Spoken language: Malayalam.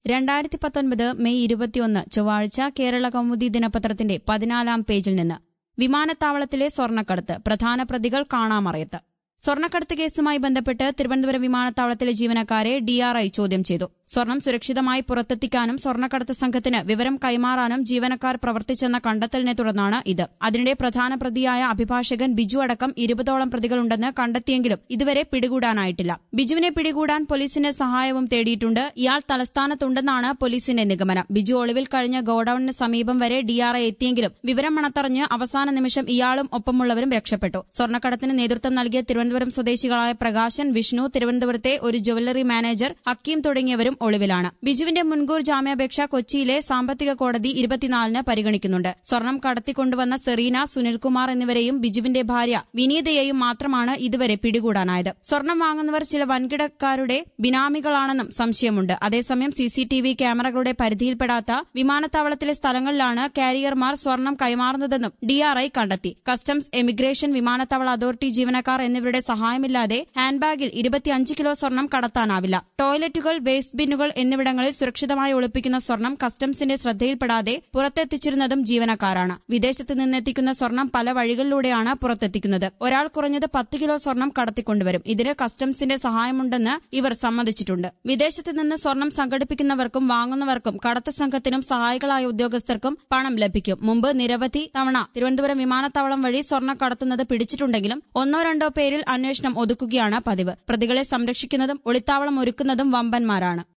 2019 മെയ് 21 ചൊവ്വാഴ്ച കേരള കൗമുദി ദിനപത്രത്തിന്റെ 14-ാം പേജിൽ നിന്ന് വിമാനത്താവളത്തിലെ സ്വർണ്ണക്കടത്ത് പ്രധാന പ്രതികൾ കാണാമറയത്ത്. സ്വർണ്ണക്കടത്ത് കേസുമായി ബന്ധപ്പെട്ട് തിരുവനന്തപുരം വിമാനത്താവളത്തിലെ ജീവനക്കാരെ ഡിആർഐ ചോദ്യം ചെയ്തു. സ്വർണം സുരക്ഷിതമായി പുറത്തെത്തിക്കാനും സ്വർണ്ണക്കടത്ത് സംഘത്തിന് വിവരം കൈമാറാനും ജീവനക്കാർ പ്രവർത്തിച്ചെന്ന കണ്ടെത്തലിനെ തുടർന്നാണ് ഇത്. അതിനിടെ പ്രധാന പ്രതിയായ അഭിഭാഷകൻ ബിജു അടക്കം 20ഓളം പ്രതികളുണ്ടെന്ന് കണ്ടെത്തിയെങ്കിലും ഇതുവരെ പിടികൂടാനായിട്ടില്ല. ബിജുവിനെ പിടികൂടാൻ പോലീസിന്റെ സഹായവും തേടിയിട്ടുണ്ട്. ഇയാൾ തലസ്ഥാനത്തുണ്ടെന്നാണ് പോലീസിന്റെ നിഗമനം. ബിജു ഒളിവിൽ കഴിഞ്ഞ ഗോഡൌണിന് സമീപം വരെ ഡിആർഐ എത്തിയെങ്കിലും വിവരം മണത്തറിഞ്ഞ് അവസാന നിമിഷം ഇയാളും ഒപ്പമുള്ളവരും രക്ഷപ്പെട്ടു. സ്വർണ്ണക്കടത്തിന് നേതൃത്വം നൽകിയ തിരുവനന്തപുരം സ്വദേശികളായ പ്രകാശൻ, വിഷ്ണു, തിരുവനന്തപുരത്തെ ഒരു ജ്വല്ലറി മാനേജർ ഹക്കീം തുടങ്ങിയവരും ഒളിവിലാണ്. ബിജുവിന്റെ മുൻകൂർ ജാമ്യാപേക്ഷ കൊച്ചിയിലെ സാമ്പത്തിക കോടതി 24-ന് പരിഗണിക്കുന്നുണ്ട്. സ്വർണം കടത്തിക്കൊണ്ടുവന്ന സെറീന, സുനിൽകുമാർ എന്നിവരെയും ബിജുവിന്റെ ഭാര്യ വിനീതയെയും മാത്രമാണ് ഇതുവരെ പിടികൂടാനായത്. സ്വർണം വാങ്ങുന്നവർ ചില വൻകിടക്കാരുടെ ബിനാമികളാണെന്നും സംശയമുണ്ട്. അതേസമയം സിസിടിവി ക്യാമറകളുടെ പരിധിയിൽപ്പെടാത്ത വിമാനത്താവളത്തിലെ സ്ഥലങ്ങളിലാണ് കാരിയർമാർ സ്വർണം കൈമാറുന്നതെന്നും ഡിആർഐ കണ്ടെത്തി. കസ്റ്റംസ്, എമിഗ്രേഷൻ, വിമാനത്താവള അതോറിറ്റി ജീവനക്കാർ എന്നിവരുടെ സഹായമില്ലാതെ ഹാൻഡ്ബാഗിൽ 25 കിലോ സ്വർണം കടത്താനാവില്ല. ടോയ്ലറ്റുകൾ, വേസ്റ്റ് ബിന്നുകൾ എന്നിവിടങ്ങളിൽ സുരക്ഷിതമായി ഒളിപ്പിക്കുന്ന സ്വർണം കസ്റ്റംസിന്റെ ശ്രദ്ധയിൽപ്പെടാതെ പുറത്തെത്തിച്ചിരുന്നതും ജീവനക്കാരാണ്. വിദേശത്ത് നിന്നെത്തിക്കുന്ന സ്വർണം പല വഴികളിലൂടെയാണ് പുറത്തെത്തിക്കുന്നത്. ഒരാൾ കുറഞ്ഞത് 10 കിലോ സ്വർണം കടത്തിക്കൊണ്ടുവരും. ഇതിന് കസ്റ്റംസിന്റെ സഹായമുണ്ടെന്ന് ഇവർ സമ്മതിച്ചിട്ടുണ്ട്. വിദേശത്ത് നിന്ന് സ്വർണം സംഘടിപ്പിക്കുന്നവർക്കും വാങ്ങുന്നവർക്കും കടത്ത് സംഘത്തിനും സഹായികളായ ഉദ്യോഗസ്ഥർക്കും പണം ലഭിക്കും. മുമ്പ് നിരവധി തവണ തിരുവനന്തപുരം വിമാനത്താവളം വഴി സ്വർണം കടത്തുന്നത് പിടിച്ചിട്ടുണ്ടെങ്കിലും 1-2 പേരിൽ അന്വേഷണം ഒതുക്കുകയാണ് പതിവ്. പ്രതികളെ സംരക്ഷിക്കുന്നതും ഒളിത്താവളം ഒരുക്കുന്നതും വമ്പന്മാരാണ്.